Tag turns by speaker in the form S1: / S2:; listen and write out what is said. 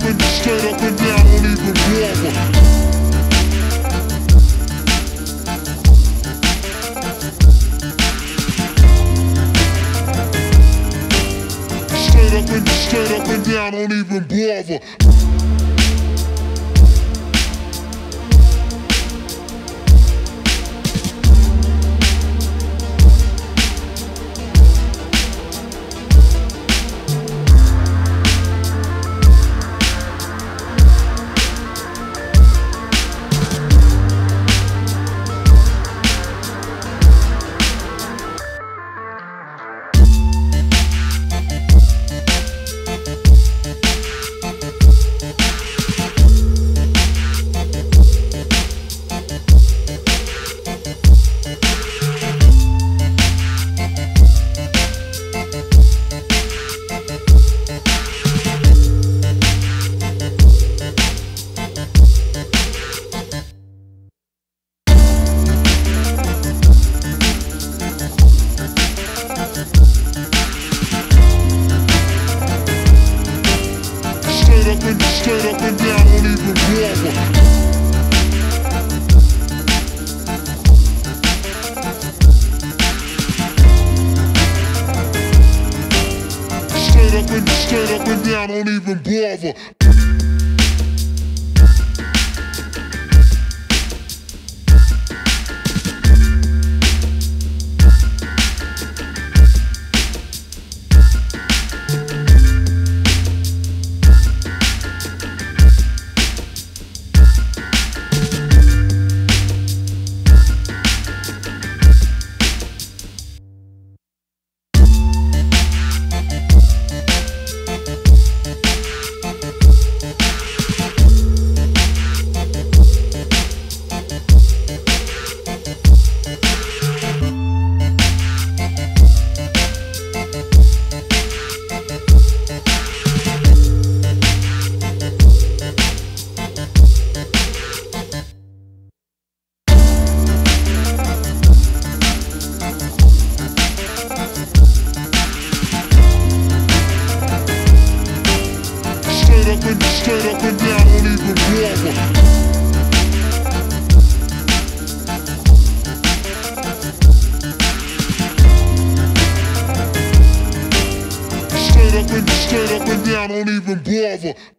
S1: straight up and down, don't even bother. Straight up and down, don't even bother. Straight up and down, don't even bother. Straight up and down, don't even bother. Straight up and down, don't even bother. Straight up and down, don't even bother.